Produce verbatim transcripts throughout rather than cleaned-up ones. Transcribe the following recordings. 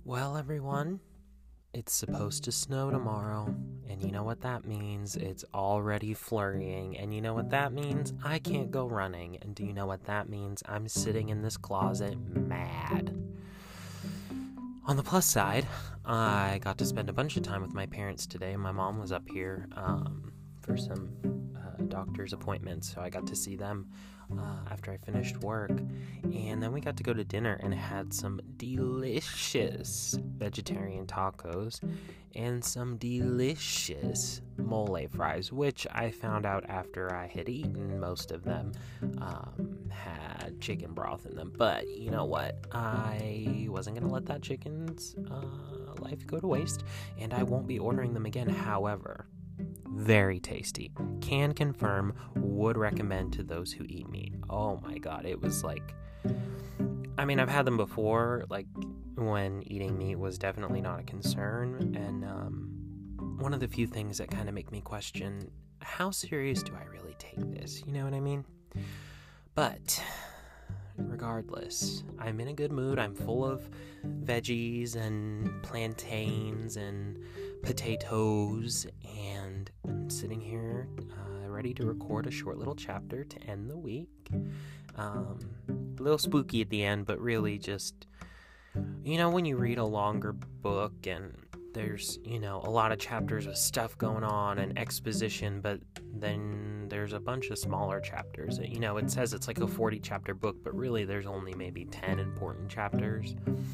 Well, everyone, it's supposed to snow tomorrow, and you know what that means? It's already flurrying, and you know what that means? I can't go running, and do you know what that means? I'm sitting in this closet mad. On the plus side, I got to spend a bunch of time with my parents today. My mom was up here um, for some uh, doctor's appointments, so I got to see them uh, after I finished work. And then we got to go to dinner and had some delicious vegetarian tacos and some delicious mole fries, which I found out after I had eaten most of them um, had chicken broth in them. But you know what? I wasn't going to let that chicken's uh, life go to waste, and I won't be ordering them again. However, very tasty. Can confirm, would recommend to those who eat meat. Oh my god, it was like... I mean, I've had them before, like, when eating meat was definitely not a concern, and um, one of the few things that kind of make me question, how serious do I really take this? You know what I mean? But, regardless, I'm in a good mood. I'm full of veggies and plantains and potatoes, and I'm sitting here uh, ready to record a short little chapter to end the week. Um, a little spooky at the end, but really just, you know, when you read a longer book and there's, you know, a lot of chapters with stuff going on and exposition, but then there's a bunch of smaller chapters. You know, it says it's like a forty chapter book, but really there's only maybe ten important chapters.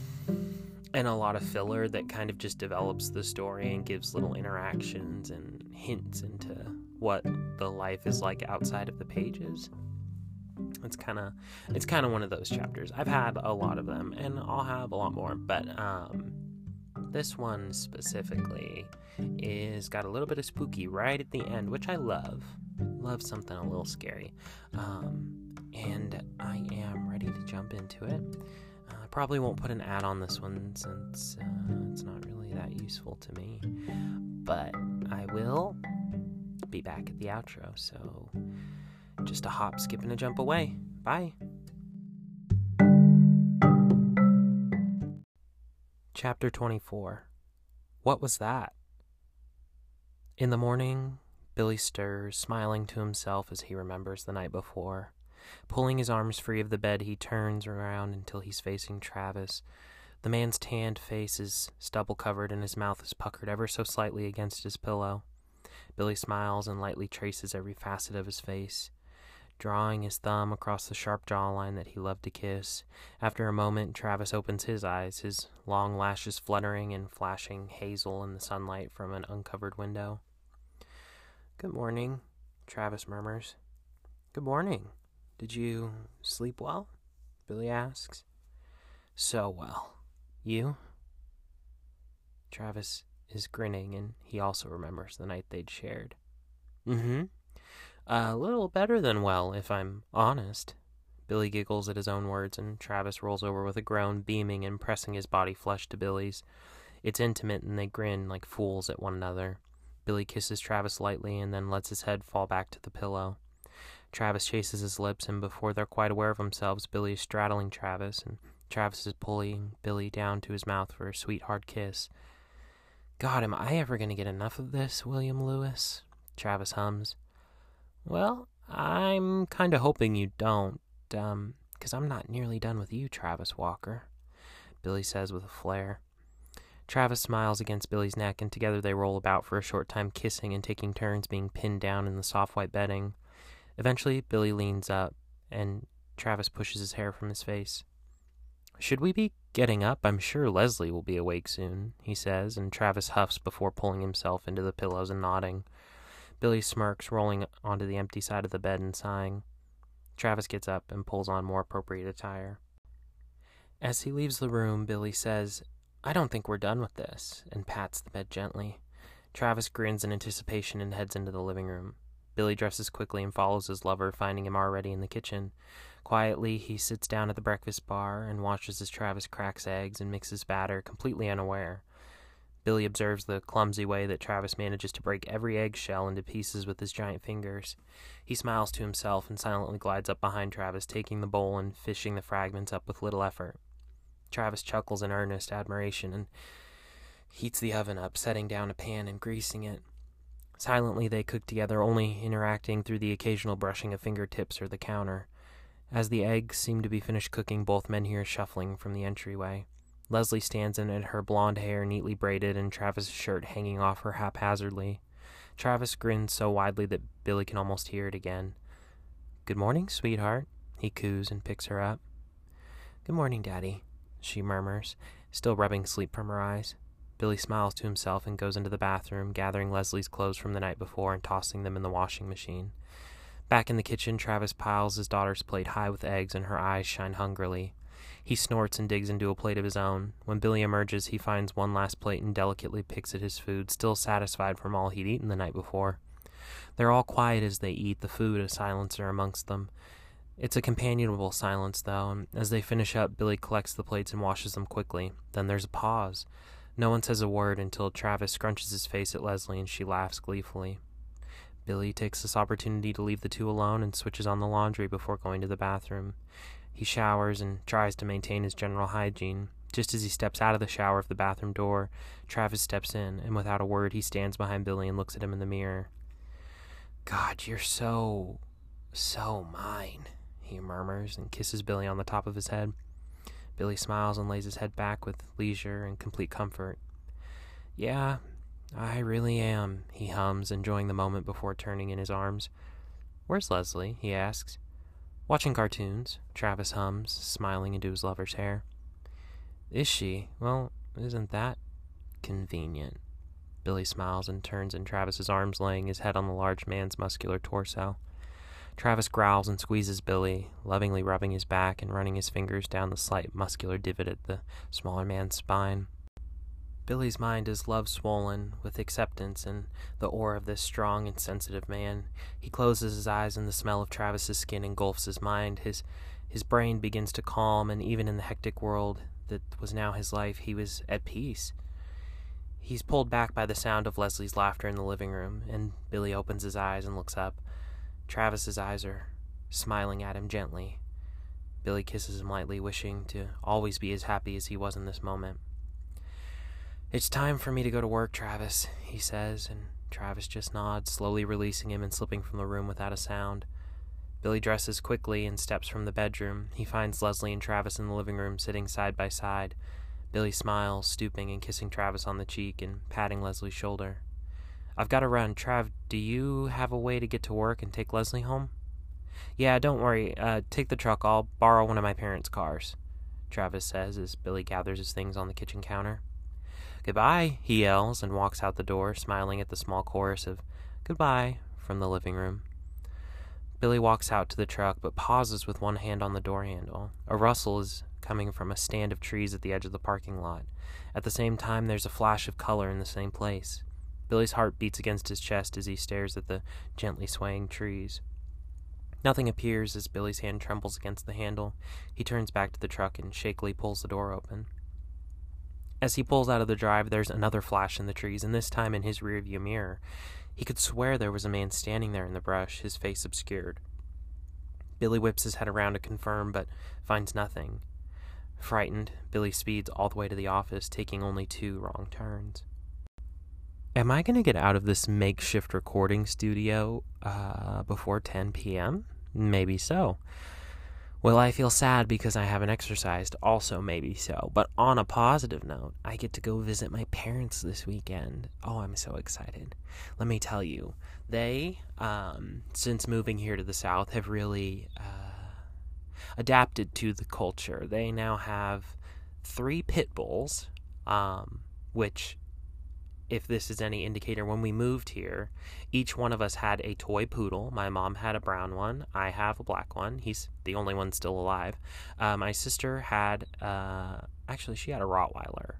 And a lot of filler that kind of just develops the story and gives little interactions and hints into what the life is like outside of the pages. It's kind of it's kind of one of those chapters. I've had a lot of them, and I'll have a lot more, but um, this one specifically is got a little bit of spooky right at the end, which I love. Love something a little scary. Um, and I am ready to jump into it. I probably won't put an ad on this one since uh, it's not really that useful to me, but I will be back at the outro, so just a hop, skip, and a jump away. Bye. Chapter twenty-four. What was that? In the morning, Billy stirs, smiling to himself as he remembers the night before. Pulling his arms free of the bed, he turns around until he's facing Travis. The man's tanned face is stubble-covered and his mouth is puckered ever so slightly against his pillow. Billy smiles and lightly traces every facet of his face, drawing his thumb across the sharp jawline that he loved to kiss. After a moment, Travis opens his eyes, his long lashes fluttering and flashing hazel in the sunlight from an uncovered window. "Good morning," Travis murmurs. "Good morning. Did you sleep well?" Billy asks. "So well. You?" Travis is grinning, and he also remembers the night they'd shared. Mm-hmm. A little better than well, if I'm honest." Billy giggles at his own words, and Travis rolls over with a groan, beaming and pressing his body flush to Billy's. It's intimate, and they grin like fools at one another. Billy kisses Travis lightly and then lets his head fall back to the pillow. Travis chases his lips, and before they're quite aware of themselves, Billy is straddling Travis, and Travis is pulling Billy down to his mouth for a sweet, hard kiss. "God, am I ever going to get enough of this, William Lewis?" Travis hums. "Well, I'm kind of hoping you don't, um, because I'm not nearly done with you, Travis Walker," Billy says with a flare. Travis smiles against Billy's neck, and together they roll about for a short time, kissing and taking turns being pinned down in the soft white bedding. Eventually, Billy leans up, and Travis pushes his hair from his face. "Should we be getting up? I'm sure Leslie will be awake soon," he says, and Travis huffs before pulling himself into the pillows and nodding. Billy smirks, rolling onto the empty side of the bed and sighing. Travis gets up and pulls on more appropriate attire. As he leaves the room, Billy says, "I don't think we're done with this," and pats the bed gently. Travis grins in anticipation and heads into the living room. Billy dresses quickly and follows his lover, finding him already in the kitchen. Quietly, he sits down at the breakfast bar and watches as Travis cracks eggs and mixes batter, completely unaware. Billy observes the clumsy way that Travis manages to break every eggshell into pieces with his giant fingers. He smiles to himself and silently glides up behind Travis, taking the bowl and fishing the fragments up with little effort. Travis chuckles in earnest admiration and heats the oven up, setting down a pan and greasing it. Silently they cook together, only interacting through the occasional brushing of fingertips or the counter. As the eggs seem to be finished cooking, both men hear shuffling from the entryway. Leslie stands in it, her blonde hair neatly braided and Travis' shirt hanging off her haphazardly. Travis grins so widely that Billy can almost hear it again. "Good morning, sweetheart," he coos and picks her up. "Good morning, Daddy," she murmurs, still rubbing sleep from her eyes. Billy smiles to himself and goes into the bathroom, gathering Leslie's clothes from the night before and tossing them in the washing machine. Back in the kitchen, Travis piles his daughter's plate high with eggs and her eyes shine hungrily. He snorts and digs into a plate of his own. When Billy emerges, he finds one last plate and delicately picks at his food, still satisfied from all he'd eaten the night before. They're all quiet as they eat, the food a silencer amongst them. It's a companionable silence, though, and as they finish up, Billy collects the plates and washes them quickly. Then there's a pause. No one says a word until Travis scrunches his face at Leslie and she laughs gleefully. Billy takes this opportunity to leave the two alone and switches on the laundry before going to the bathroom. He showers and tries to maintain his general hygiene. Just as he steps out of the shower of the bathroom door, Travis steps in, and without a word he stands behind Billy and looks at him in the mirror. "God, you're so, so mine," he murmurs and kisses Billy on the top of his head. Billy smiles and lays his head back with leisure and complete comfort. "Yeah, I really am," he hums, enjoying the moment before turning in his arms. "Where's Leslie?" he asks. "Watching cartoons," Travis hums, smiling into his lover's hair. "Is she? Well, isn't that convenient?" Billy smiles and turns in Travis's arms, laying his head on the large man's muscular torso. Travis growls and squeezes Billy, lovingly rubbing his back and running his fingers down the slight muscular divot at the smaller man's spine. Billy's mind is love-swollen with acceptance and the aura of this strong and sensitive man. He closes his eyes and the smell of Travis's skin engulfs his mind. His his brain begins to calm, and even in the hectic world that was now his life, he was at peace. He's pulled back by the sound of Leslie's laughter in the living room, and Billy opens his eyes and looks up. Travis's eyes are smiling at him gently. Billy kisses him lightly, wishing to always be as happy as he was in this moment. "It's time for me to go to work, Travis," he says, and Travis just nods, slowly releasing him and slipping from the room without a sound. Billy dresses quickly and steps from the bedroom. He finds Leslie and Travis in the living room, sitting side by side. Billy smiles, stooping and kissing Travis on the cheek and patting Leslie's shoulder. "I've got to run. Trav, do you have a way to get to work and take Leslie home?" "Yeah, don't worry. Uh, take the truck. I'll borrow one of my parents' cars," Travis says as Billy gathers his things on the kitchen counter. "Goodbye," he yells and walks out the door, smiling at the small chorus of "goodbye" from the living room. Billy walks out to the truck, but pauses with one hand on the door handle. A rustle is coming from a stand of trees at the edge of the parking lot. At the same time, there's a flash of color in the same place. Billy's heart beats against his chest as he stares at the gently swaying trees. Nothing appears as Billy's hand trembles against the handle. He turns back to the truck and shakily pulls the door open. As he pulls out of the drive, there's another flash in the trees, and this time in his rearview mirror. He could swear there was a man standing there in the brush, his face obscured. Billy whips his head around to confirm, but finds nothing. Frightened, Billy speeds all the way to the office, taking only two wrong turns. Am I going to get out of this makeshift recording studio uh, before ten p.m.? Maybe so. Will I feel sad because I haven't exercised? Also maybe so. But on a positive note, I get to go visit my parents this weekend. Oh, I'm so excited. Let me tell you, they, um, since moving here to the South, have really uh, adapted to the culture. They now have three pit bulls, um, which, if this is any indicator, when we moved here, each one of us had a toy poodle. My mom had a brown one. I have a black one. He's the only one still alive. Uh, my sister had, uh, actually, she had a Rottweiler.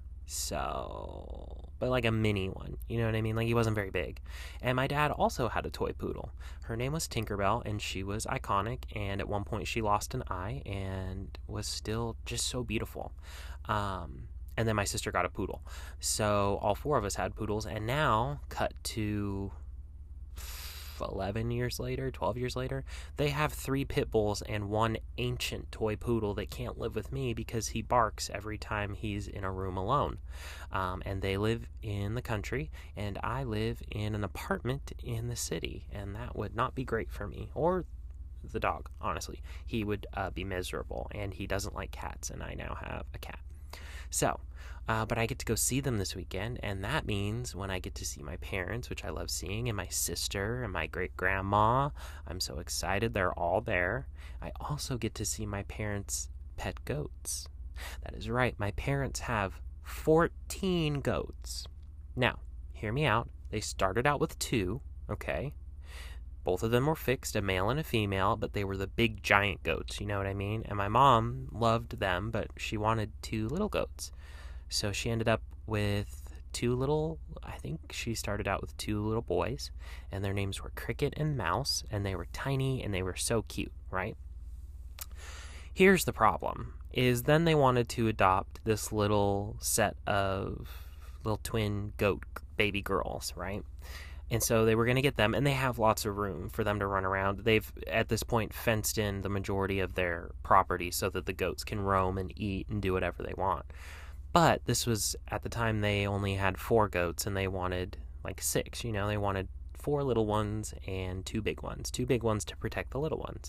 So, but like a mini one. You know what I mean? Like, he wasn't very big. And my dad also had a toy poodle. Her name was Tinkerbell, and she was iconic. And at one point, she lost an eye and was still just so beautiful. Um... And then my sister got a poodle. So all four of us had poodles. And now, cut to eleven years later, twelve years later, they have three pit bulls and one ancient toy poodle that can't live with me because he barks every time he's in a room alone. Um, and they live in the country, and I live in an apartment in the city, and that would not be great for me, or the dog, honestly. He would uh, be miserable, and he doesn't like cats, and I now have a cat. So, uh, but I get to go see them this weekend, and that means when I get to see my parents, which I love seeing, and my sister and my great-grandma, I'm so excited they're all there. I also get to see my parents' pet goats. That is right, my parents have fourteen goats. Now, hear me out. They started out with two, okay? Both of them were fixed, a male and a female, but they were the big giant goats, you know what I mean? And my mom loved them, but she wanted two little goats. So she ended up with two little, I think she started out with two little boys, and their names were Cricket and Mouse, and they were tiny, and they were so cute, right? Here's the problem, is then they wanted to adopt this little set of little twin goat baby girls, right? And so they were going to get them, and they have lots of room for them to run around. They've, at this point, fenced in the majority of their property so that the goats can roam and eat and do whatever they want. But this was, at the time, they only had four goats, and they wanted, like, six. You know, they wanted four little ones and two big ones. Two big ones to protect the little ones.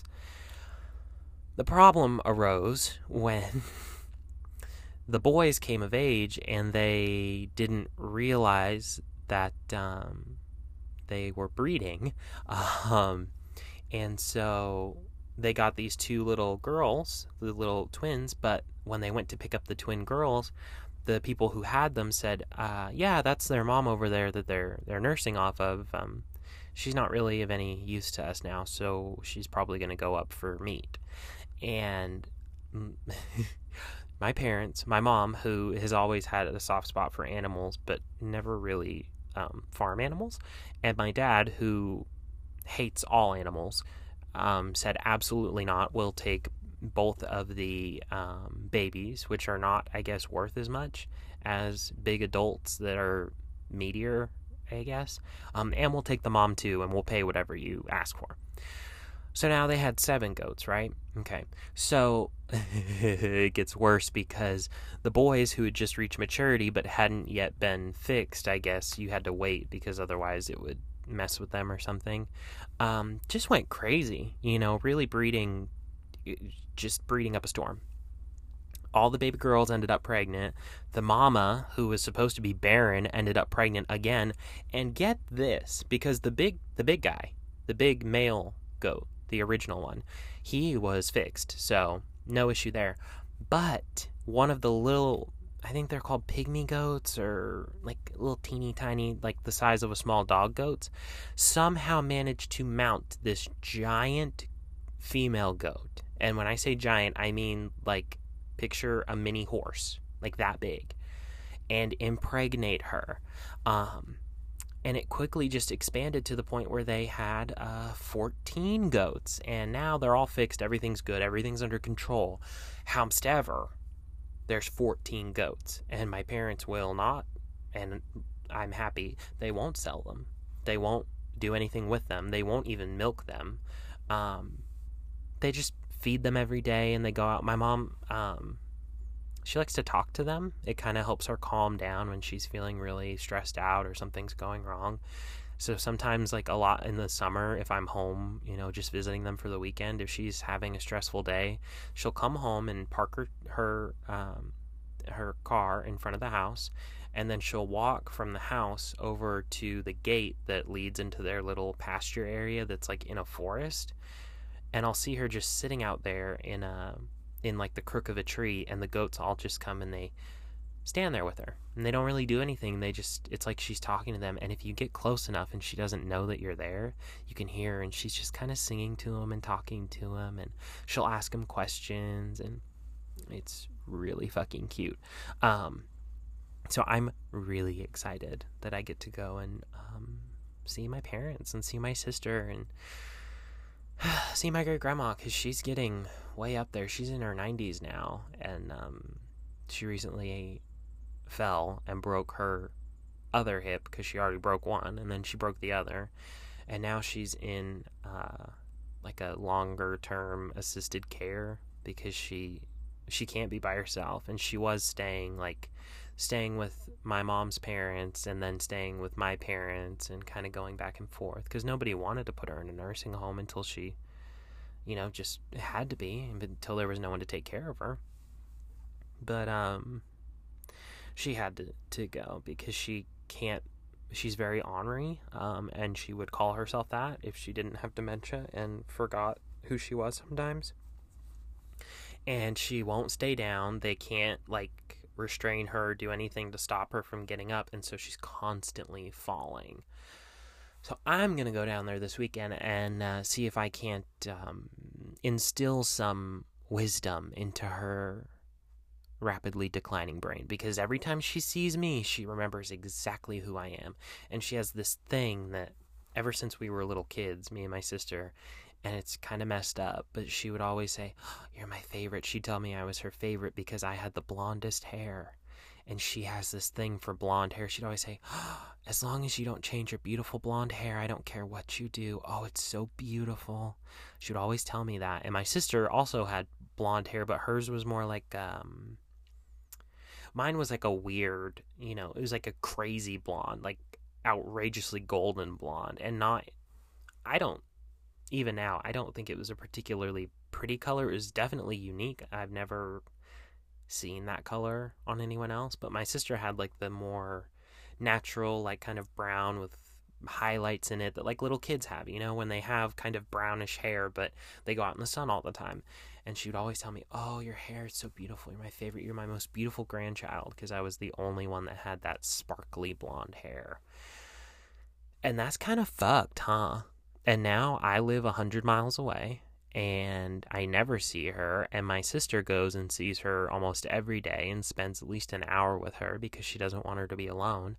The problem arose when the boys came of age, and they didn't realize that um, they were breeding. Um, and so they got these two little girls, the little twins, but when they went to pick up the twin girls, the people who had them said, uh, yeah, that's their mom over there that they're they're nursing off of. Um, she's not really of any use to us now, so she's probably going to go up for meat. And my parents, my mom, who has always had a soft spot for animals, but never really um, farm animals, and my dad, who hates all animals, um, said absolutely not. We'll take both of the um, babies, which are not, I guess, worth as much as big adults that are meatier, I guess, um, and we'll take the mom too, and we'll pay whatever you ask for. So now they had seven goats, right? Okay. So it gets worse because the boys who had just reached maturity but hadn't yet been fixed, I guess you had to wait because otherwise it would mess with them or something, um, just went crazy, you know, really breeding, just breeding up a storm. All the baby girls ended up pregnant. The mama, who was supposed to be barren, ended up pregnant again. And get this, because the big, the big guy, the big male goat, the original one, he was fixed, so no issue there. But one of the little, I think they're called pygmy goats, or like little teeny tiny, like the size of a small dog goats, somehow managed to mount this giant female goat. And when I say giant, I mean like picture a mini horse, like that big, and impregnate her. Um, And it quickly just expanded to the point where they had uh, fourteen goats. And now they're all fixed. Everything's good. Everything's under control. However, there's fourteen goats. And my parents will not, and I'm happy, they won't sell them. They won't do anything with them. They won't even milk them. Um, they just feed them every day, and they go out. My mom, um, she likes to talk to them. It kind of helps her calm down when she's feeling really stressed out or something's going wrong. So sometimes, like a lot in the summer, if I'm home, you know, just visiting them for the weekend, if she's having a stressful day, she'll come home and park her her, um, her car in front of the house, and then she'll walk from the house over to the gate that leads into their little pasture area that's like in a forest. And I'll see her just sitting out there in a in like the crook of a tree, and the goats all just come and they stand there with her, and they don't really do anything. They just, it's like she's talking to them, and if you get close enough and she doesn't know that you're there, you can hear her, and she's just kind of singing to them and talking to them, and she'll ask them questions, and it's really fucking cute. Um, so I'm really excited that I get to go and um, see my parents and see my sister and see my great grandma, because she's getting way up there. She's in her nineties now, and um, she recently fell and broke her other hip because she already broke one, and then she broke the other. and now she's in uh, like a longer term assisted care because she she can't be by herself, and she was staying like staying with my mom's parents and then staying with my parents and kind of going back and forth because nobody wanted to put her in a nursing home until she, you know, just had to be until there was no one to take care of her. But um, she had to, to go because she can't, she's very ornery, um, and she would call herself that if she didn't have dementia and forgot who she was sometimes. And she won't stay down. They can't, like, restrain her, do anything to stop her from getting up, and so she's constantly falling. So I'm going to go down there this weekend and uh, see if I can't um, instill some wisdom into her rapidly declining brain, because every time she sees me, she remembers exactly who I am. And she has this thing that ever since we were little kids, me and my sister, and it's kind of messed up, but she would always say, oh, you're my favorite. She'd tell me I was her favorite because I had the blondest hair. And she has this thing for blonde hair. She'd always say, oh, as long as you don't change your beautiful blonde hair, I don't care what you do. Oh, it's so beautiful. She would always tell me that. And my sister also had blonde hair, but hers was more like, um, mine was like a weird, you know, it was like a crazy blonde, like outrageously golden blonde. And not, I don't, even now, I don't think it was a particularly pretty color. It was definitely unique. I've never seen that color on anyone else, but my sister had like the more natural, like kind of brown with highlights in it that like little kids have, you know, when they have kind of brownish hair, but they go out in the sun all the time. And she would always tell me, oh, your hair is so beautiful. You're my favorite. You're my most beautiful grandchild, because I was the only one that had that sparkly blonde hair. And that's kind of fucked, huh? And now I live a hundred miles away, and I never see her, and my sister goes and sees her almost every day and spends at least an hour with her because she doesn't want her to be alone.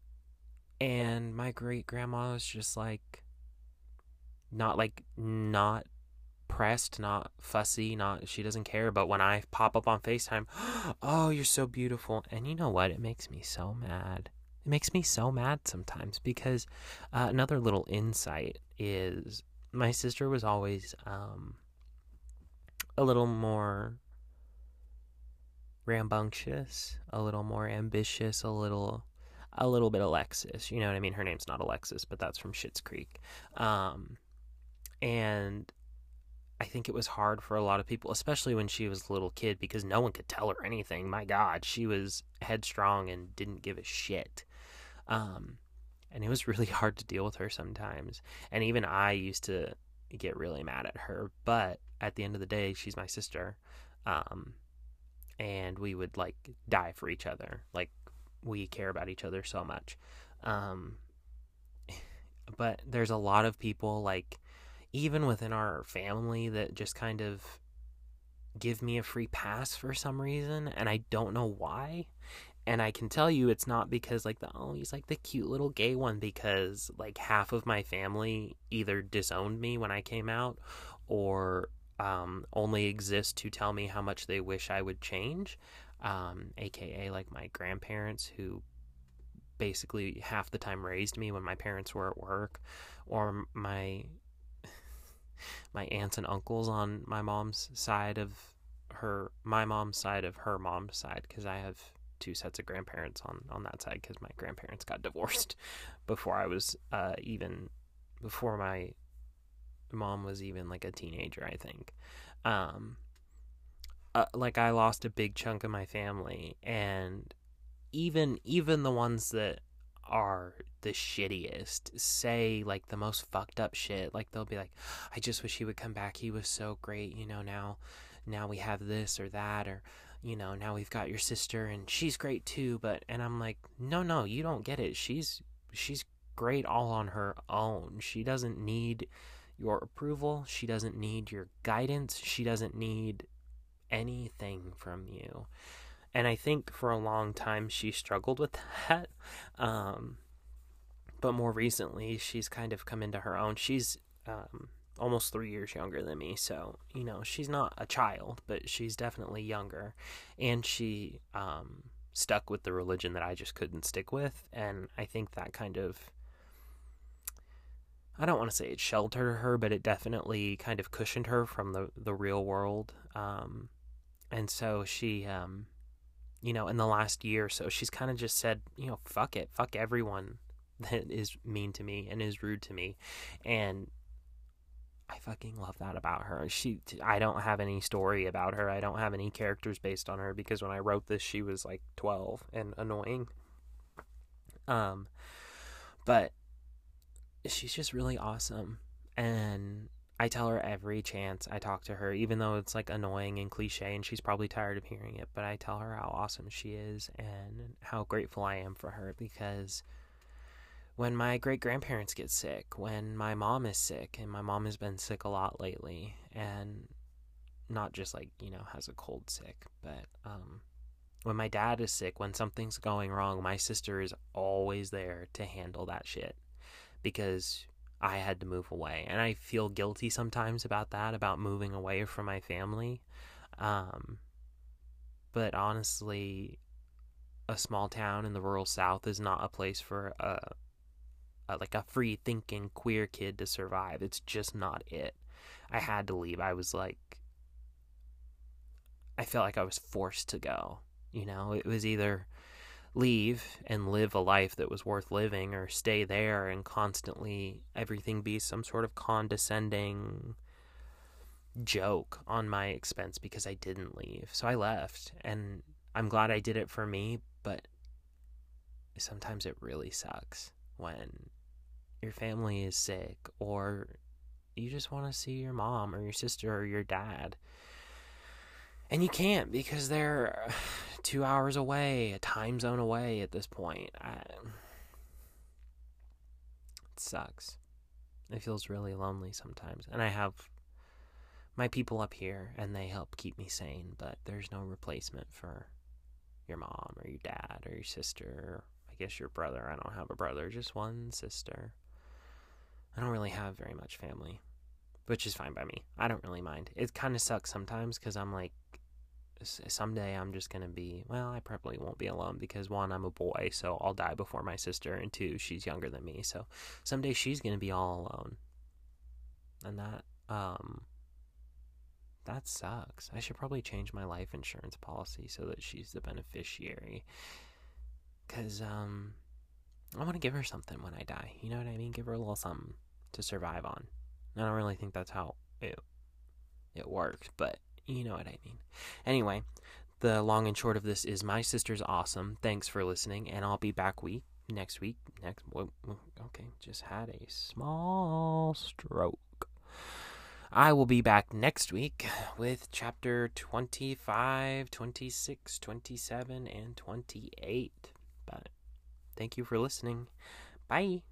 And my great-grandma is just like, not like, not pressed, not fussy, not, she doesn't care. But when I pop up on FaceTime, oh, you're so beautiful. And you know what? It makes me so mad. It makes me so mad sometimes because uh, another little insight is my sister was always um, a little more rambunctious, a little more ambitious, a little a little bit Alexis. You know what I mean? Her name's not Alexis, but that's from Schitt's Creek. Um, and I think it was hard for a lot of people, especially when she was a little kid, because no one could tell her anything. My God, she was headstrong and didn't give a shit. Um, and it was really hard to deal with her sometimes. And even I used to get really mad at her. But at the end of the day, she's my sister. Um, and we would, like, die for each other. Like, we care about each other so much. Um, but there's a lot of people, like, even within our family, that just kind of give me a free pass for some reason, and I don't know why. And I can tell you it's not because, like, the oh, he's like the cute little gay one, because, like, half of my family either disowned me when I came out or um, only exist to tell me how much they wish I would change, um, aka, like, my grandparents, who basically half the time raised me when my parents were at work, or my my aunts and uncles on my mom's side of her, my mom's side of her mom's side, because I have two sets of grandparents on, on that side, because my grandparents got divorced before I was uh, even, before my mom was even like a teenager, I think. Um, uh, like I lost a big chunk of my family, and even, even the ones that are the shittiest say like the most fucked up shit. Like they'll be like, I just wish he would come back. He was so great. You know, now, now we have this or that, or, you know, now we've got your sister and she's great too. But, and I'm like, no, no, you don't get it. She's, she's great all on her own. She doesn't need your approval. She doesn't need your guidance. She doesn't need anything from you. And I think for a long time she struggled with that. Um, but more recently, she's kind of come into her own. She's um, almost three years younger than me. So, you know, she's not a child, but she's definitely younger. And she um, stuck with the religion that I just couldn't stick with. And I think that kind of, I don't want to say it sheltered her, but it definitely kind of cushioned her from the, the real world. Um, and so she, um, you know, in the last year or so, she's kind of just said, you know, fuck it, fuck everyone that is mean to me and is rude to me. And I fucking love that about her. She, I don't have any story about her. I don't have any characters based on her because when I wrote this, she was like twelve and annoying. Um, but she's just really awesome. And I tell her every chance I talk to her, even though it's like annoying and cliche and she's probably tired of hearing it, but I tell her how awesome she is and how grateful I am for her, because when my great-grandparents get sick, when my mom is sick, and my mom has been sick a lot lately, and not just like, you know, has a cold sick, but um, when my dad is sick, when something's going wrong, my sister is always there to handle that shit, because I had to move away. And I feel guilty sometimes about that, about moving away from my family. Um, but honestly, a small town in the rural South is not a place for a Uh, like a free thinking queer kid to survive. It's just not it. I had to leave. I was like, I felt like I was forced to go. You know, it was either leave and live a life that was worth living, or stay there and constantly everything be some sort of condescending joke on my expense because I didn't leave. So I left, and I'm glad I did it for me, but sometimes it really sucks when your family is sick, or you just want to see your mom or your sister or your dad, and you can't because they're two hours away, a time zone away at this point. I, it sucks. It feels really lonely sometimes, and I have my people up here and they help keep me sane, but there's no replacement for your mom or your dad or your sister, or I guess your brother. I don't have a brother, just one sister. I don't really have very much family, which is fine by me. I don't really mind. It kind of sucks sometimes because I'm like, someday I'm just going to be, well, I probably won't be alone because, one, I'm a boy, so I'll die before my sister, and two, she's younger than me, so someday she's going to be all alone. And that, um, that sucks. I should probably change my life insurance policy so that she's the beneficiary, because, um... I want to give her something when I die. You know what I mean? Give her a little something to survive on. I don't really think that's how it, it worked, but you know what I mean. Anyway, the long and short of this is my sister's awesome. Thanks for listening, and I'll be back week next week. Next, okay, just had a small stroke. I will be back next week with chapter twenty-five, twenty-six, twenty-seven, and twenty-eight. But thank you for listening. Bye.